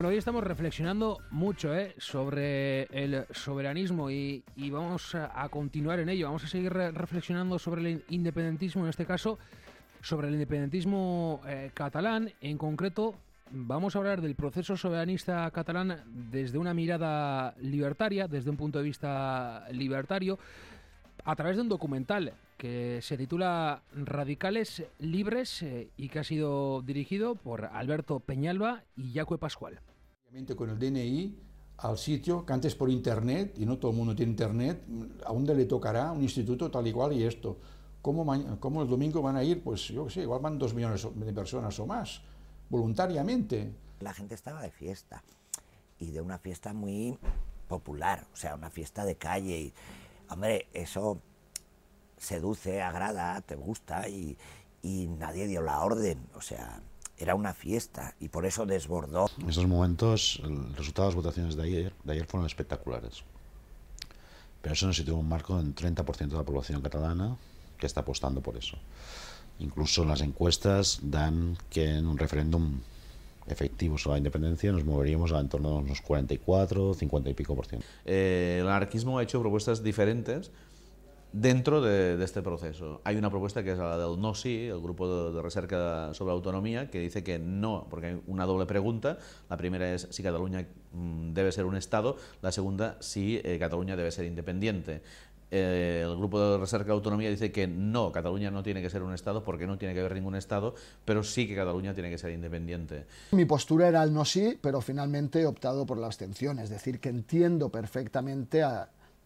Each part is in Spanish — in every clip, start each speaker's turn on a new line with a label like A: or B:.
A: Hoy estamos reflexionando mucho sobre el soberanismo y vamos a continuar en ello. Vamos a seguir reflexionando sobre el independentismo, en este caso sobre el independentismo catalán. En concreto, vamos a hablar del proceso soberanista catalán desde una mirada libertaria, desde un punto de vista libertario, a través de un documental que se titula Radicales Libres y que ha sido dirigido por Alberto Peñalba y Jacue Pascual.
B: Con el DNI al sitio que antes por internet, y no todo el mundo tiene internet, a dónde le tocará un instituto tal y cual y esto. ¿Cómo el domingo van a ir? Pues yo qué sé, igual van 2 millones de personas o más, voluntariamente.
C: La gente estaba de fiesta, y de una fiesta muy popular, o sea, una fiesta de calle. Y, hombre, eso seduce, agrada, te gusta, y nadie dio la orden, o sea, era una fiesta, y por eso desbordó.
D: En estos momentos, el resultado de las votaciones de ayer fueron espectaculares. Pero eso nos sitúa un marco del 30% de la población catalana que está apostando por eso. Incluso las encuestas dan que en un referéndum efectivo sobre la independencia nos moveríamos en torno a unos 44, 50 y pico %.
E: El anarquismo ha hecho propuestas diferentes dentro de este proceso. Hay una propuesta que es la del no sí, el grupo de recerca sobre autonomía, que dice que no, porque hay una doble pregunta. La primera es si Cataluña debe ser un Estado, la segunda si Cataluña debe ser independiente. El grupo de recerca de autonomía dice que no, Cataluña no tiene que ser un Estado porque no tiene que haber ningún Estado, pero sí que Cataluña tiene que ser independiente.
F: Mi postura era el no sí, pero finalmente he optado por la abstención, es decir, que entiendo perfectamente a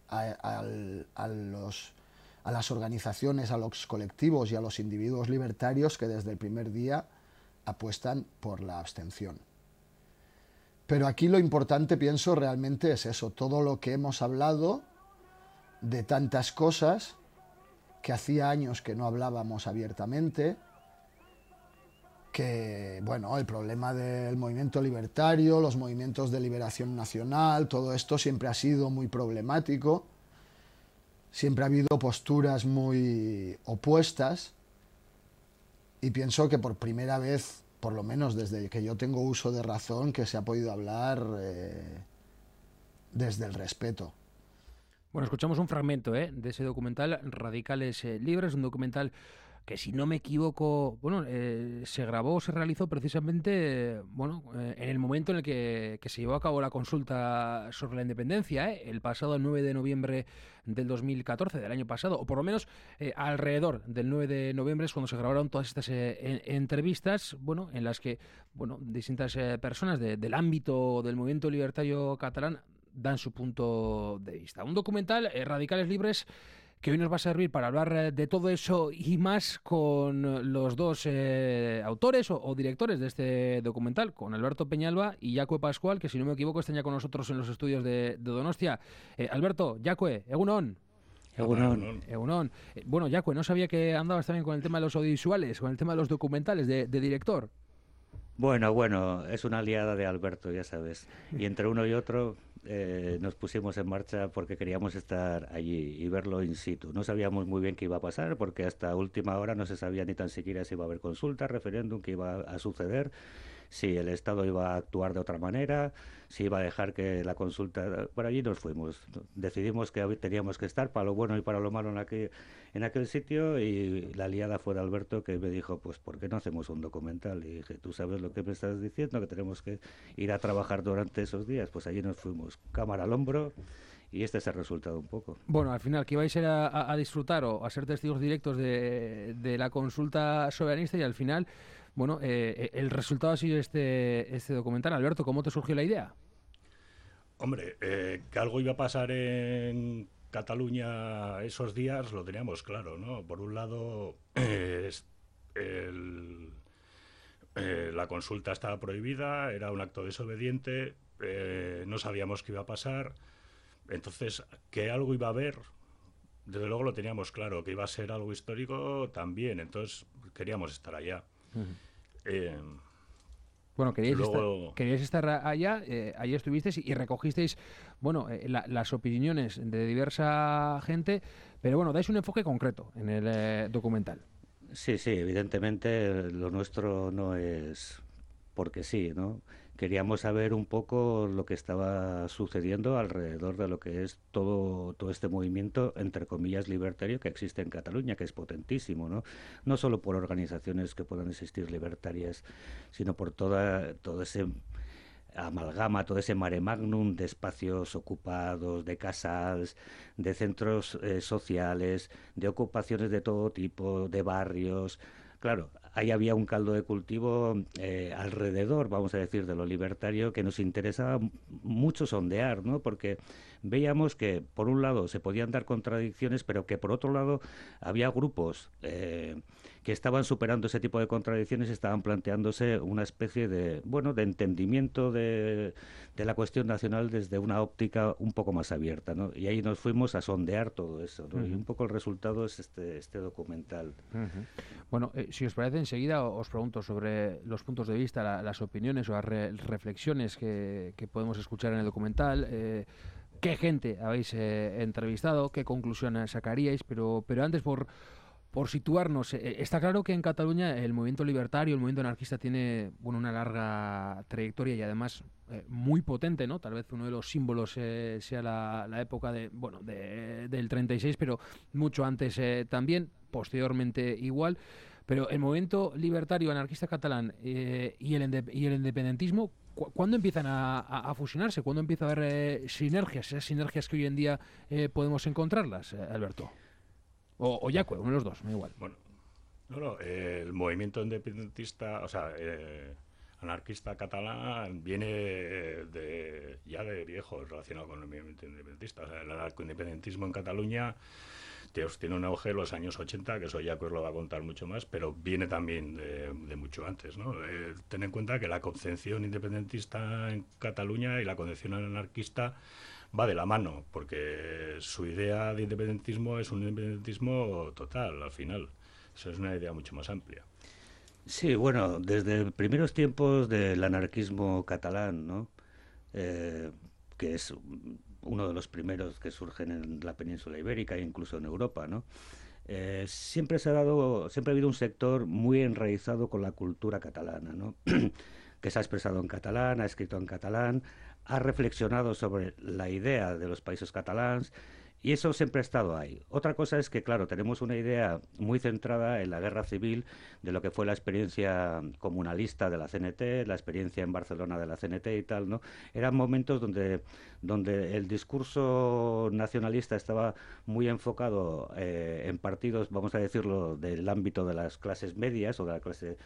F: las organizaciones, a los colectivos y a los individuos libertarios que desde el primer día apuestan por la abstención. Pero aquí lo importante, pienso, realmente es eso, todo lo que hemos hablado de tantas cosas que hacía años que no hablábamos abiertamente, que, bueno, el problema del movimiento libertario, los movimientos de liberación nacional, todo esto siempre ha sido muy problemático, siempre ha habido posturas muy opuestas, y pienso que por primera vez, por lo menos desde que yo tengo uso de razón, que se ha podido hablar desde el respeto.
A: Bueno, escuchamos un fragmento de ese documental Radicales Libres, un documental que, si no me equivoco, se grabó, se realizó precisamente en el momento en el que se llevó a cabo la consulta sobre la independencia, el pasado 9 de noviembre del 2014, del año pasado, o por lo menos alrededor del 9 de noviembre es cuando se grabaron todas estas entrevistas, en las que distintas personas del ámbito del movimiento libertario catalán dan su punto de vista. Un documental, Radicales Libres, que hoy nos va a servir para hablar de todo eso y más con los dos autores o directores de este documental, con Alberto Peñalba y Jacue Pascual, que, si no me equivoco, están ya con nosotros en los estudios de Donostia. Alberto, Jacue, egunon. Egunon. Bueno, Jacue, no sabía que andabas también con el tema de los audiovisuales, con el tema de los documentales de director.
G: Bueno, es una aliada de Alberto, ya sabes. Y entre uno y otro nos pusimos en marcha porque queríamos estar allí y verlo in situ. No sabíamos muy bien qué iba a pasar, porque hasta última hora no se sabía ni tan siquiera si iba a haber consulta, referéndum, qué iba a suceder, si el Estado iba a actuar de otra manera, si iba a dejar que la consulta... Por allí nos fuimos. Decidimos que teníamos que estar para lo bueno y para lo malo en aquel sitio, y la aliada fue de Alberto, que me dijo, pues, ¿por qué no hacemos un documental? Y dije, ¿tú sabes lo que me estás diciendo? Que tenemos que ir a trabajar durante esos días. Pues allí nos fuimos, cámara al hombro, y este es el resultado un poco.
A: Bueno, al final, que vais a ir a disfrutar o a ser testigos directos de la consulta soberanista, y al final, el resultado ha sido este documental. Alberto, ¿cómo te surgió la idea?
H: Hombre, que algo iba a pasar en Cataluña esos días lo teníamos claro, ¿no? Por un lado, la consulta estaba prohibida, era un acto desobediente, no sabíamos qué iba a pasar. Entonces, que algo iba a haber, desde luego lo teníamos claro, que iba a ser algo histórico también, entonces queríamos estar allá.
A: Queríais estar allá, allí estuvisteis y recogisteis las opiniones de diversa gente, pero dais un enfoque concreto en el documental.
G: Sí, evidentemente lo nuestro no es porque sí, ¿no? queríamos saber un poco lo que estaba sucediendo alrededor de lo que es todo este movimiento, entre comillas, libertario que existe en Cataluña, que es potentísimo, ¿no? No solo por organizaciones que puedan existir libertarias, sino por todo ese amalgama, todo ese mare magnum de espacios ocupados, de casas, de centros sociales, de ocupaciones de todo tipo, de barrios. Claro, ahí había un caldo de cultivo alrededor, vamos a decir, de lo libertario que nos interesaba mucho sondear, ¿no? Porque veíamos que, por un lado, se podían dar contradicciones, pero que, por otro lado, había grupos que estaban superando ese tipo de contradicciones, estaban planteándose una especie de, bueno, de entendimiento de la cuestión nacional desde una óptica un poco más abierta, ¿no? Y ahí nos fuimos a sondear todo eso, ¿no? Y un poco el resultado es este documental.
A: Bueno, si os parece, enseguida os pregunto sobre los puntos de vista, las opiniones o las reflexiones que podemos escuchar en el documental. ¿Qué gente habéis entrevistado? ¿Qué conclusiones sacaríais? Pero antes, por situarnos, está claro que en Cataluña el movimiento libertario, el movimiento anarquista tiene, bueno, una larga trayectoria y además muy potente, ¿no? Tal vez uno de los símbolos sea la época del 36, pero mucho antes también, posteriormente igual. Pero el movimiento libertario anarquista catalán y el independentismo, ¿cuándo empiezan a fusionarse? ¿Cuándo empieza a haber sinergias? Esas sinergias que hoy en día podemos encontrarlas, Alberto. O Jacue, uno de los dos, me da igual.
H: Bueno, el movimiento independentista, o sea, anarquista catalán viene ya de viejo relacionado con el movimiento independentista. O sea, el anarcoindependentismo en Cataluña tiene un auge en los años 80, que eso Jacue lo va a contar mucho más, pero viene también de mucho antes, ¿no? Ten en cuenta que la concepción independentista en Cataluña y la concepción anarquista va de la mano, porque su idea de independentismo es un independentismo total, al final. Eso es una idea mucho más amplia.
G: Sí, bueno, desde primeros tiempos del anarquismo catalán, ¿no? Que es uno de los primeros que surgen en la península ibérica e incluso en Europa, ¿no? Siempre ha habido un sector muy enraizado con la cultura catalana, ¿no? Que se ha expresado en catalán, ha escrito en catalán, ha reflexionado sobre la idea de los países catalanes, y eso siempre ha estado ahí. Otra cosa es que, claro, tenemos una idea muy centrada en la guerra civil, de lo que fue la experiencia comunalista de la CNT, la experiencia en Barcelona de la CNT y tal, ¿no? Eran momentos donde el discurso nacionalista estaba muy enfocado en partidos, vamos a decirlo, del ámbito de las clases medias o de la clase,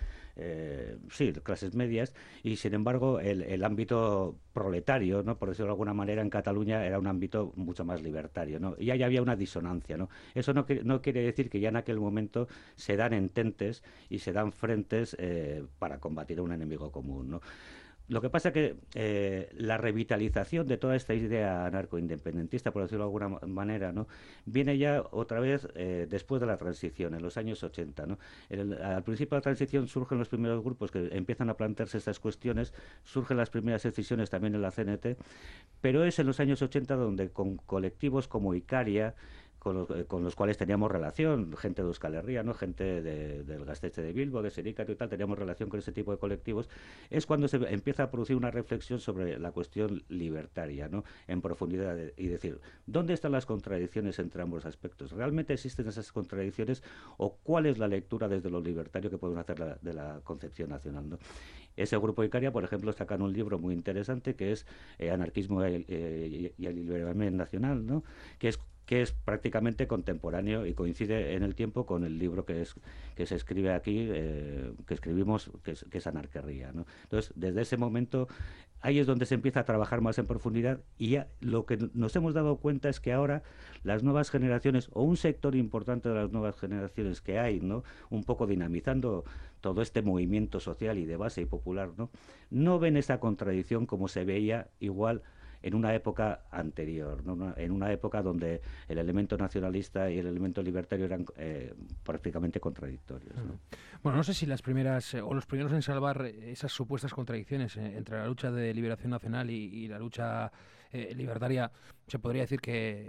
G: clases medias, y sin embargo el ámbito proletario, ¿no? Por decirlo de alguna manera, en Cataluña era un ámbito mucho más libertario, ¿no? Y ahí había una disonancia, ¿no? Eso no quiere decir que ya en aquel momento se dan ententes y se dan frentes para combatir a un enemigo común, ¿no? Lo que pasa es que la revitalización de toda esta idea anarcoindependentista, por decirlo de alguna manera, ¿no? Viene ya otra vez después de la transición, en los años 80, ¿no? Al principio de la transición surgen los primeros grupos que empiezan a plantearse estas cuestiones, surgen las primeras decisiones también en la CNT, pero es en los años 80 donde con colectivos como Icaria, con los cuales teníamos relación, gente de Euskal Herria, ¿no? Gente del Gaztetxe de Bilbo, de Sericato y tal, teníamos relación con ese tipo de colectivos, es cuando se empieza a producir una reflexión sobre la cuestión libertaria, ¿no? En profundidad, y decir, ¿dónde están las contradicciones entre ambos aspectos? ¿Realmente existen esas contradicciones o cuál es la lectura desde lo libertario que podemos hacer de la concepción nacional, ¿no? Ese grupo Icaria, por ejemplo, sacan un libro muy interesante que es Anarquismo y el Liberament Nacional, ¿no? Que es prácticamente contemporáneo y coincide en el tiempo con el libro que se escribe aquí, que escribimos, que es Anarquerría, ¿no? Entonces, desde ese momento, ahí es donde se empieza a trabajar más en profundidad, y ya lo que nos hemos dado cuenta es que ahora las nuevas generaciones, o un sector importante de las nuevas generaciones que hay, ¿no? Un poco dinamizando todo este movimiento social y de base y popular, no ven esa contradicción como se veía igual en una época anterior, ¿no? En una época donde el elemento nacionalista y el elemento libertario eran prácticamente contradictorios, ¿no?
A: Bueno, no sé si las primeras o los primeros en salvar esas supuestas contradicciones entre la lucha de liberación nacional y la lucha libertaria, se podría decir que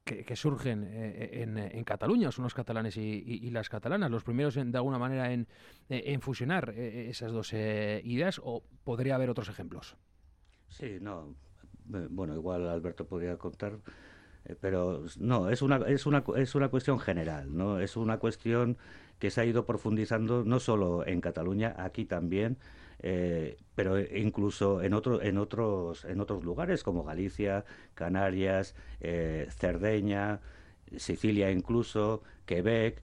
A: que surgen en Cataluña, son los catalanes y las catalanas, los primeros de alguna manera en fusionar esas dos ideas, o podría haber otros ejemplos.
G: Sí, no. Bueno, igual Alberto podría contar, pero no, es una cuestión general, ¿no? Es una cuestión que se ha ido profundizando no solo en Cataluña, aquí también, pero incluso en otros lugares como Galicia, Canarias, Cerdeña, Sicilia incluso, Quebec,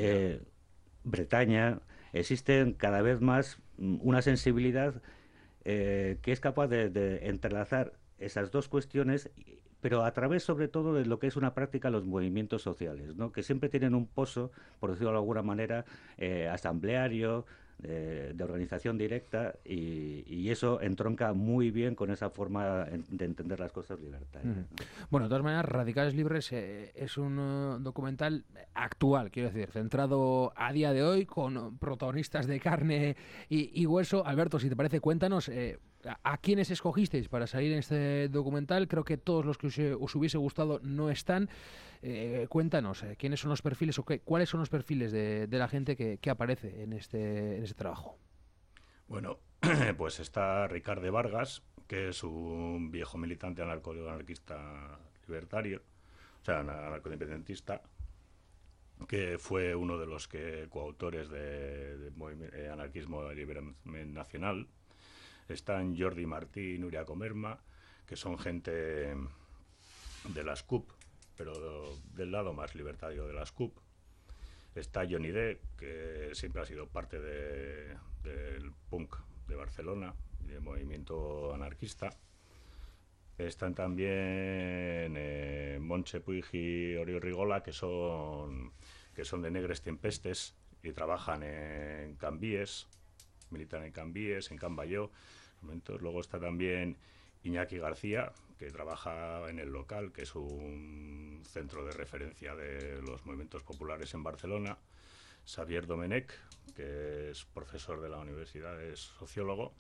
G: Bretaña. Existen cada vez más una sensibilidad que es capaz de entrelazar esas dos cuestiones, pero a través sobre todo de lo que es una práctica los movimientos sociales, ¿no? Que siempre tienen un pozo, por decirlo de alguna manera, asambleario, de organización directa, y eso entronca muy bien con esa forma de entender las cosas libertarias.
A: Bueno, de todas maneras, Radicales Libres es un documental actual, quiero decir, centrado a día de hoy, con protagonistas de carne y hueso. Alberto, si te parece, cuéntanos a quiénes escogisteis para salir en este documental. Creo que todos los que os hubiese gustado no están. Cuéntanos, ¿quiénes son los perfiles o cuáles son los perfiles de la gente que aparece en este trabajo?
H: Bueno, pues está Ricardo Vargas, que es un viejo militante anarquista libertario, o sea, anarcoindependentista, que fue uno de los coautores de anarquismo y liberación nacional. Están Jordi Martí y Nuria Comerma, que son gente de las CUP, pero del lado más libertario de las CUP. Está Johnny D, que siempre ha sido parte del punk de Barcelona y del movimiento anarquista. Están también Montse Puig y Oriol Rigola, que son de Negres Tempestes y trabajan en Can Vies, militan en Can Vies, en Can Balló. Luego está también Iñaki García, que trabaja en El Local, que es un centro de referencia de los movimientos populares en Barcelona. Xavier Domenech, que es profesor de la universidad, es sociólogo,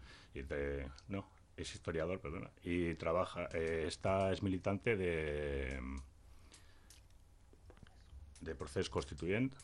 H: es historiador, perdona, y trabaja, es militante de Procés Constituent.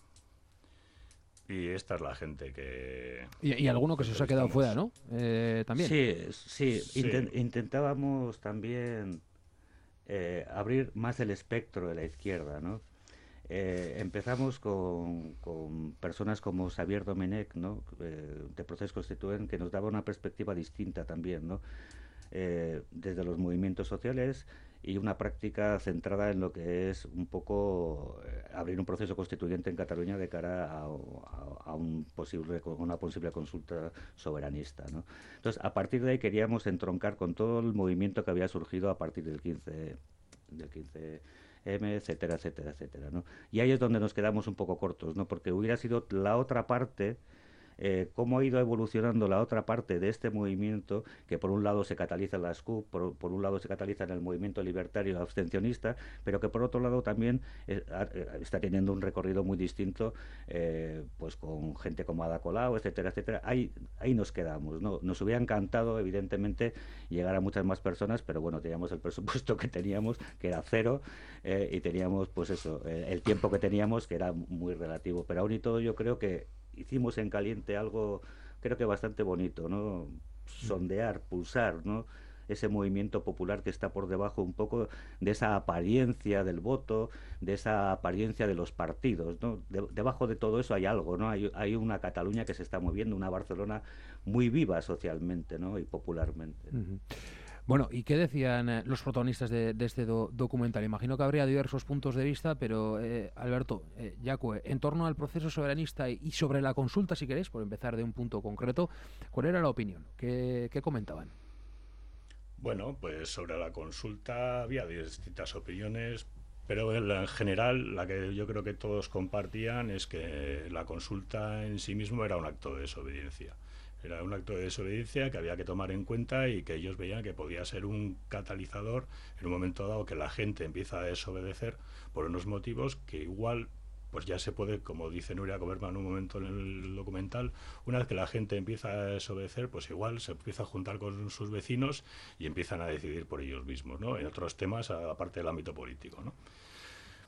H: Y esta es la gente que...
A: Y alguno que se os ha quedado fuera, ¿no? También.
G: Sí. Intentábamos también abrir más el espectro de la izquierda, ¿no? Empezamos con personas como Xavier Domenech, ¿no? De Procés Constituent, que nos daba una perspectiva distinta también, ¿no? Desde los movimientos sociales y una práctica centrada en lo que es un poco abrir un proceso constituyente en Cataluña de cara a una posible consulta soberanista, ¿no? Entonces, a partir de ahí queríamos entroncar con todo el movimiento que había surgido a partir del 15M, etcétera, etcétera, etcétera, ¿no? Y ahí es donde nos quedamos un poco cortos, ¿no? Porque hubiera sido la otra parte, cómo ha ido evolucionando la otra parte de este movimiento, que por un lado se cataliza en las CUP, por un lado se cataliza en el movimiento libertario abstencionista, pero que por otro lado también está teniendo un recorrido muy distinto, pues con gente como Ada Colau, etcétera, etcétera. Ahí nos quedamos, ¿no? Nos hubiera encantado, evidentemente, llegar a muchas más personas, pero bueno, teníamos el presupuesto que teníamos, que era cero, y teníamos, pues eso, el tiempo que teníamos, que era muy relativo. Pero aún y todo, yo creo que hicimos en caliente algo, creo que bastante bonito, ¿no? Sondear, pulsar, ¿no? Ese movimiento popular que está por debajo un poco de esa apariencia del voto, de esa apariencia de los partidos, ¿no? Debajo de todo eso hay algo, ¿no? Hay una Cataluña que se está moviendo, una Barcelona muy viva socialmente, ¿no? Y popularmente.
A: Bueno, ¿y qué decían los protagonistas de este documental? Imagino que habría diversos puntos de vista, pero Alberto, Yacue, en torno al proceso soberanista y sobre la consulta, si queréis, por empezar de un punto concreto, ¿cuál era la opinión? ¿Qué comentaban?
H: Bueno, pues sobre la consulta había distintas opiniones, pero en general la que yo creo que todos compartían es que la consulta en sí mismo era un acto de desobediencia. Era un acto de desobediencia que había que tomar en cuenta y que ellos veían que podía ser un catalizador en un momento dado que la gente empieza a desobedecer por unos motivos que igual pues ya se puede, como dice Nuria Comerma en un momento en el documental, una vez que la gente empieza a desobedecer, pues igual se empieza a juntar con sus vecinos y empiezan a decidir por ellos mismos, ¿no? En otros temas, aparte del ámbito político, ¿no?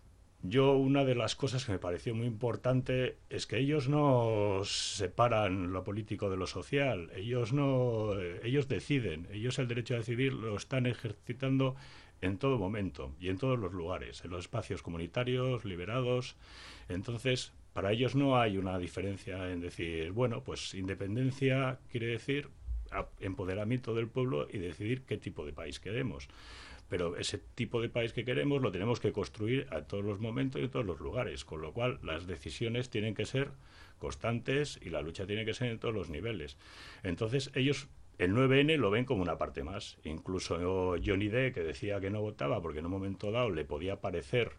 H: Yo, una de las cosas que me pareció muy importante es que ellos no separan lo político de lo social. Ellos deciden. Ellos el derecho a decidir lo están ejercitando en todo momento y en todos los lugares, en los espacios comunitarios, liberados. Entonces, para ellos no hay una diferencia en decir, bueno, pues independencia quiere decir empoderamiento del pueblo y decidir qué tipo de país queremos. Pero ese tipo de país que queremos lo tenemos que construir a todos los momentos y en todos los lugares, con lo cual las decisiones tienen que ser constantes y la lucha tiene que ser en todos los niveles. Entonces ellos el 9N lo ven como una parte más. Incluso Johnny D, que decía que no votaba porque en un momento dado le podía parecer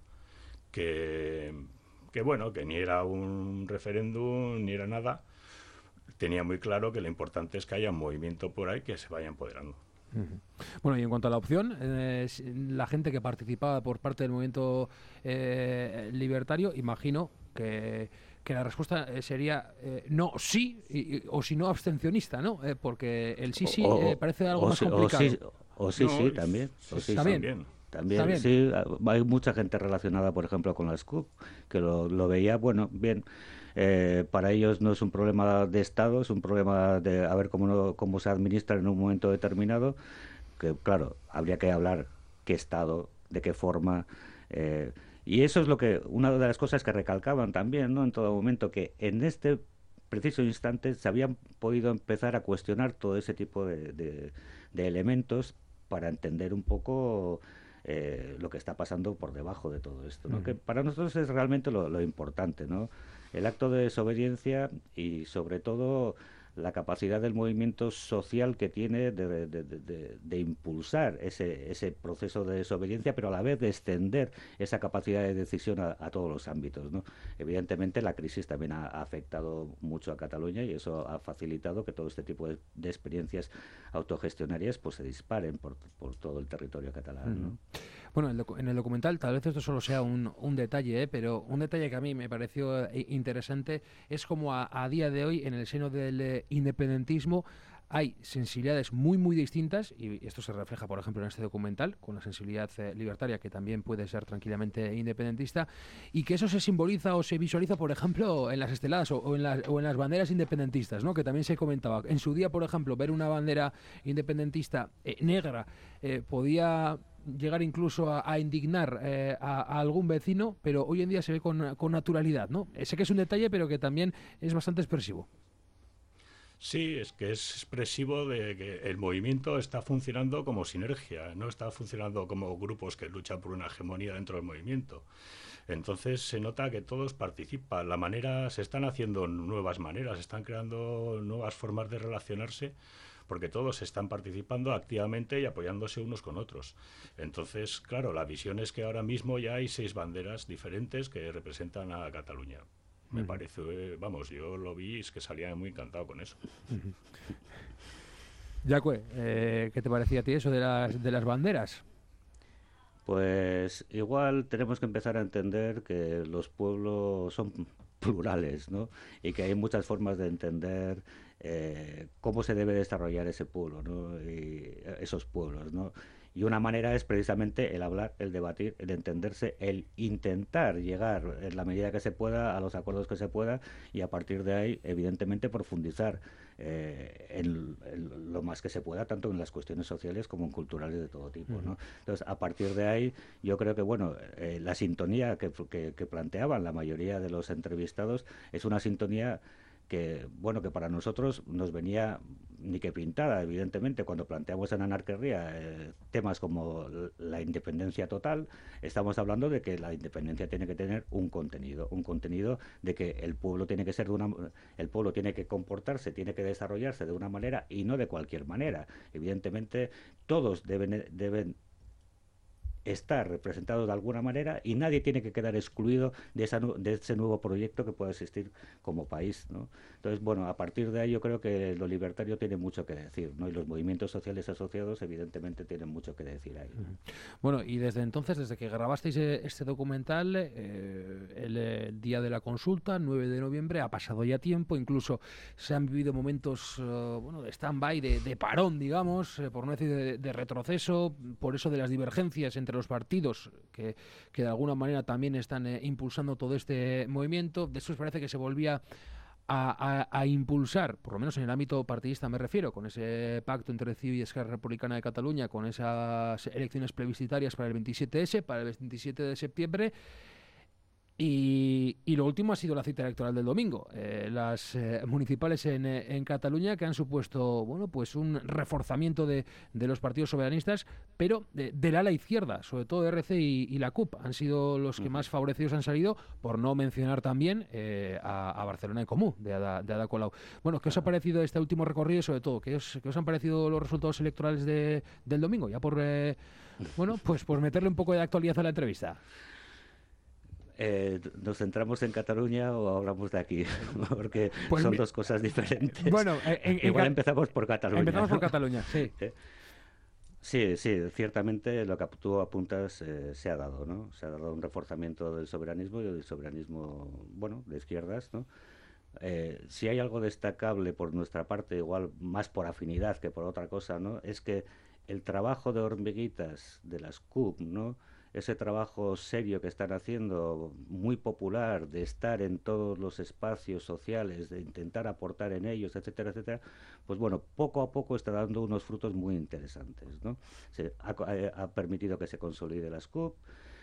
H: que bueno, que ni era un referéndum ni era nada, tenía muy claro que lo importante es que haya un movimiento por ahí que se vaya empoderando.
A: Bueno, y en cuanto a la opción, la gente que participaba por parte del movimiento libertario, imagino que la respuesta sería no sí, o si no abstencionista, ¿no? Porque el sí parece algo más complicado.
G: Sí, también. También, sí, hay mucha gente relacionada, por ejemplo, con la SCUP, que lo veía, bueno, bien. Para ellos no es un problema de Estado, es un problema de a ver cómo se administra en un momento determinado, que claro, habría que hablar qué Estado, de qué forma, y eso es una de las cosas que recalcaban también, ¿no? En todo momento, que en este preciso instante se habían podido empezar a cuestionar todo ese tipo de elementos para entender un poco lo que está pasando por debajo de todo esto, ¿no? Que para nosotros es realmente lo importante, ¿no? El acto de desobediencia y sobre todo la capacidad del movimiento social que tiene de impulsar ese proceso de desobediencia, pero a la vez de extender esa capacidad de decisión a todos los ámbitos, ¿no? Evidentemente la crisis también ha afectado mucho a Cataluña y eso ha facilitado que todo este tipo de experiencias autogestionarias pues se disparen por todo el territorio catalán, ¿no?
A: Bueno, en el documental, tal vez esto solo sea un detalle, pero un detalle que a mí me pareció interesante es como a día de hoy, en el seno del independentismo, hay sensibilidades muy, muy distintas, y esto se refleja, por ejemplo, en este documental, con la sensibilidad libertaria, que también puede ser tranquilamente independentista, y que eso se simboliza o se visualiza, por ejemplo, en las esteladas o en las banderas independentistas, ¿no? Que también se comentaba. En su día, por ejemplo, ver una bandera independentista negra podía llegar incluso a indignar a algún vecino, pero hoy en día se ve con naturalidad, ¿no? Sé que es un detalle, pero que también es bastante expresivo.
H: Sí, es que es expresivo de que el movimiento está funcionando como sinergia, no está funcionando como grupos que luchan por una hegemonía dentro del movimiento. Entonces se nota que todos participan, se están haciendo nuevas maneras, se están creando nuevas formas de relacionarse, porque todos están participando activamente y apoyándose unos con otros. Entonces, claro, la visión es que ahora mismo ya hay 6 banderas diferentes que representan a Cataluña. Me parece, vamos, yo lo vi, es que salía muy encantado con eso.
A: Jacue, ¿qué te parecía a ti eso de las banderas?
G: Pues igual tenemos que empezar a entender que los pueblos son plurales, ¿no? Y que hay muchas formas de entender cómo se debe desarrollar ese pueblo, ¿no? Y esos pueblos, ¿no? Y una manera es precisamente el hablar, el debatir, el entenderse, el intentar llegar en la medida que se pueda a los acuerdos que se pueda y a partir de ahí, evidentemente, profundizar en lo más que se pueda, tanto en las cuestiones sociales como en culturales de todo tipo, ¿no? Entonces, a partir de ahí, yo creo que, bueno, la sintonía que planteaban la mayoría de los entrevistados es una sintonía que, bueno, que para nosotros nos venía ni que pintada, evidentemente, cuando planteamos en Anarquerría temas como la independencia total, estamos hablando de que la independencia tiene que tener un contenido de que el pueblo tiene que ser el pueblo tiene que comportarse, tiene que desarrollarse de una manera y no de cualquier manera. Evidentemente, todos deben estar representados de alguna manera y nadie tiene que quedar excluido de ese nuevo proyecto que pueda existir como país, ¿no? Entonces, bueno, a partir de ahí yo creo que lo libertario tiene mucho que decir, ¿no? Y los movimientos sociales asociados evidentemente tienen mucho que decir ahí.
A: Bueno, y desde entonces, desde que grabasteis este documental, el día de la consulta, 9 de noviembre, ha pasado ya tiempo, incluso se han vivido momentos de stand-by, de parón, digamos, por no decir de retroceso, por eso de las divergencias entre entre los partidos que de alguna manera también están impulsando todo este movimiento. Después parece que se volvía a impulsar, por lo menos en el ámbito partidista me refiero, con ese pacto entre CiU y Esquerra Republicana de Cataluña, con esas elecciones plebiscitarias para el 27S, para el 27 de septiembre. Y lo último ha sido la cita electoral del domingo, las municipales en Cataluña, que han supuesto, bueno, pues un reforzamiento de los partidos soberanistas, pero del ala izquierda, sobre todo RC y la CUP, han sido los que más favorecidos han salido, por no mencionar también a Barcelona en Comú, de Ada Colau. Bueno, ¿qué os ha parecido este último recorrido y sobre todo, qué os han parecido los resultados electorales del domingo? Ya por, bueno, pues por meterle un poco de actualidad a la entrevista.
G: ¿Nos centramos en Cataluña o hablamos de aquí? Porque pues son dos cosas diferentes. Bueno, igual empezamos por Cataluña.
A: Empezamos por Cataluña, sí.
G: Sí, ciertamente lo que tú apuntas se ha dado, ¿no? Se ha dado un reforzamiento del soberanismo y del soberanismo, bueno, de izquierdas, ¿no? Si hay algo destacable por nuestra parte, igual más por afinidad que por otra cosa, ¿no? Es que el trabajo de hormiguitas de las CUP, ¿no? Ese trabajo serio que están haciendo, muy popular, de estar en todos los espacios sociales, de intentar aportar en ellos, etcétera, etcétera, pues bueno, poco a poco está dando unos frutos muy interesantes, ¿no? Ha permitido que se consolide las CUP,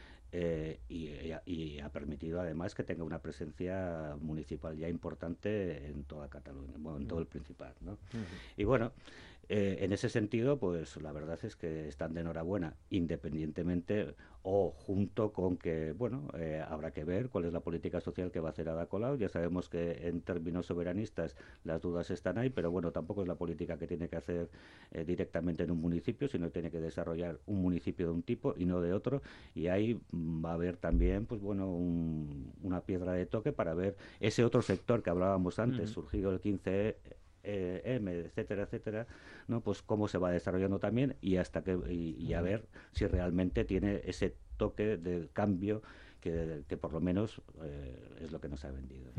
G: y ha permitido además que tenga una presencia municipal ya importante en toda Cataluña, bueno, en todo el Principat, ¿no? Y bueno, en ese sentido, pues la verdad es que están de enhorabuena, independientemente o junto con que, bueno, habrá que ver cuál es la política social que va a hacer Ada Colau. Ya sabemos que en términos soberanistas las dudas están ahí, pero bueno, tampoco es la política que tiene que hacer directamente en un municipio, sino tiene que desarrollar un municipio de un tipo y no de otro, y ahí va a haber también, pues bueno, una piedra de toque para ver ese otro sector que hablábamos antes, surgido el 15M, etcétera, etcétera, ¿no? Pues cómo se va desarrollando también y hasta que y a ver si realmente tiene ese toque de cambio que por lo menos es lo que nos ha vendido.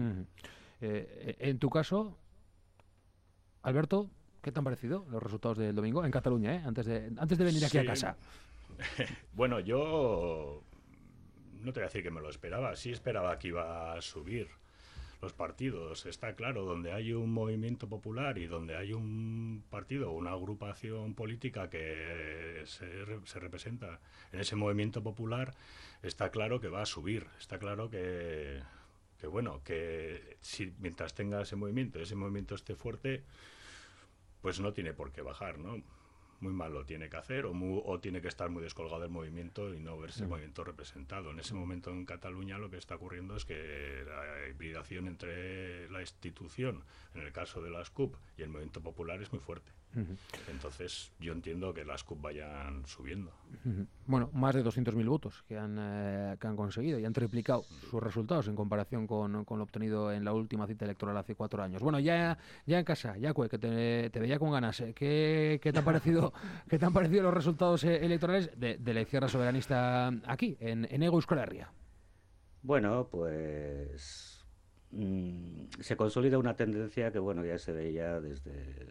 A: En tu caso, Alberto, ¿qué te han parecido los resultados del domingo en Cataluña, antes de venir aquí a casa?
H: Bueno, yo no te voy a decir que me lo esperaba, sí esperaba que iba a subir los partidos. Está claro, donde hay un movimiento popular y donde hay un partido o una agrupación política que se representa en ese movimiento popular, está claro que va a subir. Está claro que bueno, que si mientras tenga ese movimiento esté fuerte, pues no tiene por qué bajar, ¿no? Muy mal lo tiene que hacer o tiene que estar muy descolgado del movimiento y no verse el movimiento representado. En ese momento en Cataluña lo que está ocurriendo es que la hibridación entre la institución, en el caso de las CUP, y el movimiento popular es muy fuerte. Entonces yo entiendo que las CUP vayan subiendo.
A: Bueno, más de 200.000 votos que han conseguido y han triplicado sus resultados en comparación con lo obtenido en la última cita electoral hace 4 años. Bueno, ya en casa, Yacue, que te veía con ganas. ¿Qué te han parecido los resultados electorales de la izquierda soberanista aquí, en Hego Euskal Herria?
G: Bueno, pues se consolida una tendencia que bueno ya se veía desde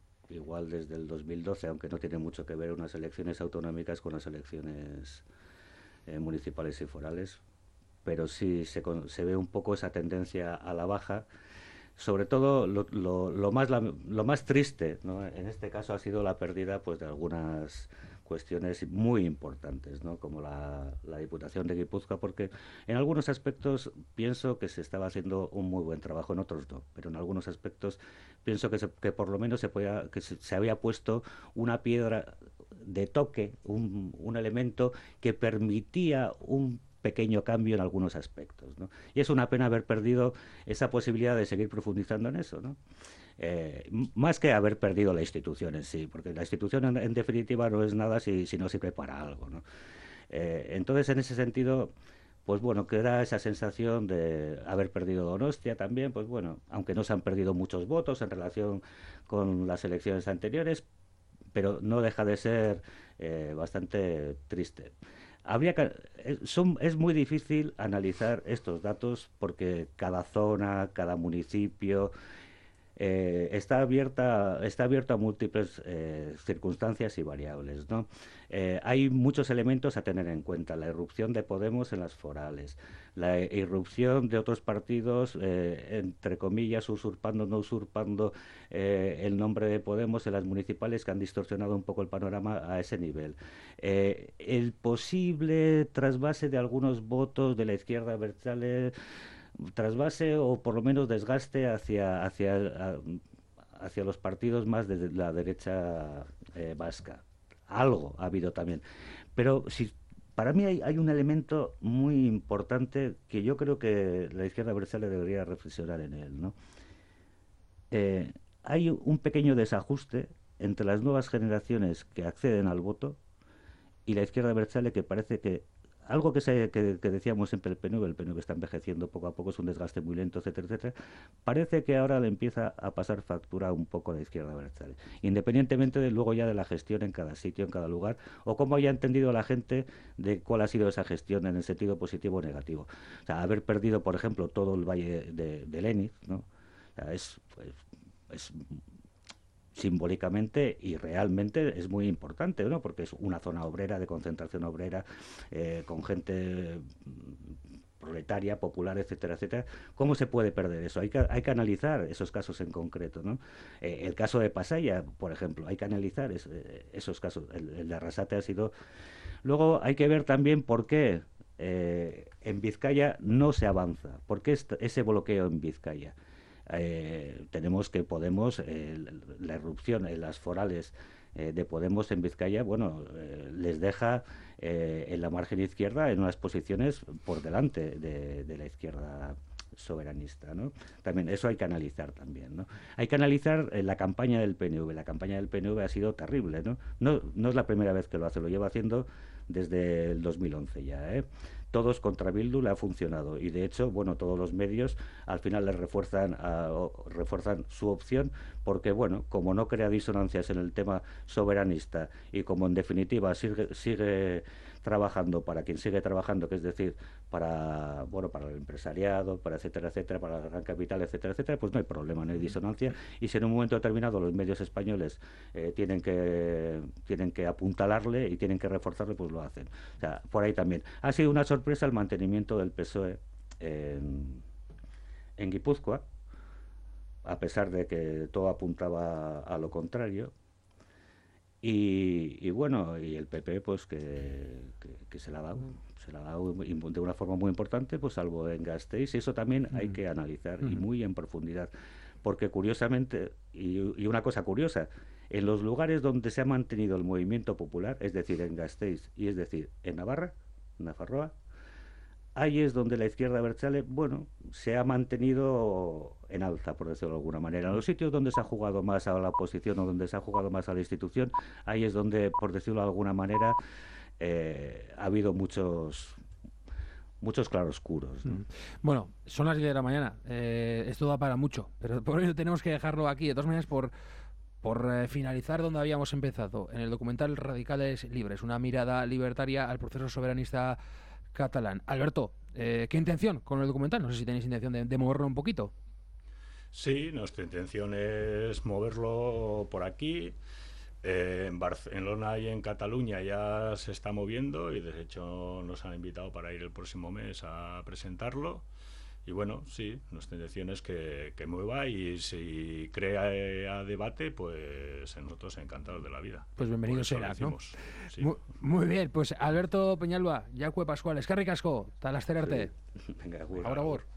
G: el 2012, aunque no tiene mucho que ver unas elecciones autonómicas con las elecciones municipales y forales, pero sí se ve un poco esa tendencia a la baja. Sobre todo lo más triste, ¿no? En este caso ha sido la pérdida pues de algunas cuestiones muy importantes, ¿no? Como la Diputación de Guipúzcoa, porque en algunos aspectos pienso que se estaba haciendo un muy buen trabajo, en otros no, pero en algunos aspectos pienso que por lo menos se había puesto una piedra de toque, un elemento que permitía un pequeño cambio en algunos aspectos, ¿no? Y es una pena haber perdido esa posibilidad de seguir profundizando en eso, ¿no? Más que haber perdido la institución en sí, porque la institución en definitiva no es nada si no sirve para algo, ¿no? Entonces, en ese sentido, pues bueno, queda esa sensación de haber perdido Donostia también, pues bueno, aunque no se han perdido muchos votos en relación con las elecciones anteriores, pero no deja de ser bastante triste. Es muy difícil analizar estos datos porque cada zona, cada municipio está abierto a múltiples circunstancias y variables, ¿no? Hay muchos elementos a tener en cuenta: la irrupción de Podemos en las forales, la irrupción de otros partidos, entre comillas, usurpando, no usurpando el nombre de Podemos en las municipales, que han distorsionado un poco el panorama a ese nivel. El posible trasvase de algunos votos de la izquierda abertzale, trasvase o por lo menos desgaste hacia los partidos más de la derecha vasca. Algo ha habido también. Pero para mí hay un elemento muy importante que yo creo que la izquierda abertzale debería reflexionar en él, ¿no? Hay un pequeño desajuste entre las nuevas generaciones que acceden al voto y la izquierda abertzale, que parece que algo que decíamos siempre el PNV está envejeciendo poco a poco, es un desgaste muy lento, etcétera, etcétera. Parece que ahora le empieza a pasar factura un poco a la izquierda abertzale, independientemente de luego ya de la gestión en cada sitio, en cada lugar, o cómo haya entendido la gente de cuál ha sido esa gestión en el sentido positivo o negativo. O sea, haber perdido, por ejemplo, todo el valle de Leniz, ¿no? O sea, es simbólicamente y realmente es muy importante, ¿no? Porque es una zona obrera, de concentración obrera, con gente proletaria, popular, etcétera, etcétera. ¿Cómo se puede perder eso? Hay que analizar esos casos en concreto, ¿no? El caso de Pasaia, por ejemplo, hay que analizar esos casos. El de Arrasate ha sido... Luego hay que ver también por qué en Vizcaya no se avanza, por qué ese bloqueo en Vizcaya. Tenemos que Podemos, la irrupción en las forales de Podemos en Vizcaya, bueno, les deja en la margen izquierda en unas posiciones por delante de la izquierda soberanista, ¿no? También eso hay que analizar también, ¿no? Hay que analizar la campaña del PNV. La campaña del PNV ha sido terrible, ¿no? No es la primera vez que lo hace, lo lleva haciendo desde el 2011 ya, ¿eh? Todos contra Bildu le ha funcionado, y de hecho, bueno, todos los medios al final le refuerzan su opción, porque, bueno, como no crea disonancias en el tema soberanista y como en definitiva sigue trabajando para quien sigue trabajando, que es decir, para el empresariado, para etcétera, etcétera, para la gran capital, etcétera, etcétera, pues no hay problema, no hay disonancia, y si en un momento determinado los medios españoles tienen que apuntalarle y tienen que reforzarle, pues lo hacen. O sea, por ahí también. Ha sido una sorpresa el mantenimiento del PSOE en Guipúzcoa, a pesar de que todo apuntaba a lo contrario. Y bueno, y el PP pues que se la ha dado de una forma muy importante, pues salvo en Gasteiz, y eso también hay que analizar y muy en profundidad, porque curiosamente, y una cosa curiosa, en los lugares donde se ha mantenido el movimiento popular, es decir, en Gasteiz y es decir, en Navarra, Nafarroa, ahí es donde la izquierda abertzale, bueno, se ha mantenido en alza, por decirlo de alguna manera. En los sitios donde se ha jugado más a la oposición o donde se ha jugado más a la institución, ahí es donde, por decirlo de alguna manera, ha habido muchos claroscuros, ¿no?
A: Bueno, son las 10 de la mañana. Esto da para mucho, pero por ello tenemos que dejarlo aquí. De todas maneras, por finalizar donde habíamos empezado, en el documental Radicales Libres, una mirada libertaria al proceso soberanista catalán. Alberto, ¿qué intención con el documental? No sé si tenéis intención de moverlo un poquito.
H: Sí, nuestra intención es moverlo por aquí. En Barcelona y en Cataluña ya se está moviendo, y de hecho nos han invitado para ir el próximo mes a presentarlo. Y bueno, sí, nuestra intención es que mueva, y si crea debate, pues nosotros encantados de la vida.
A: Pues bienvenido serás, ¿no?
H: Sí.
A: Muy bien, pues Alberto Peñalba, Jaume Pascual, eskerrik asko, tal asterarte.
G: Sí. Venga,
A: Ahora,